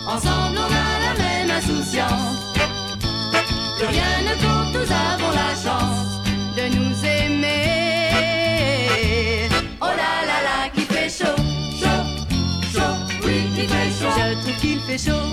ensemble on a la même insouciance. Plus rien ne compte, nous avons la chance de nous aimer. Oh là là là, qu'il fait chaud, chaud, chaud, oui, qu'il fait chaud. Je trouve qu'il fait chaud.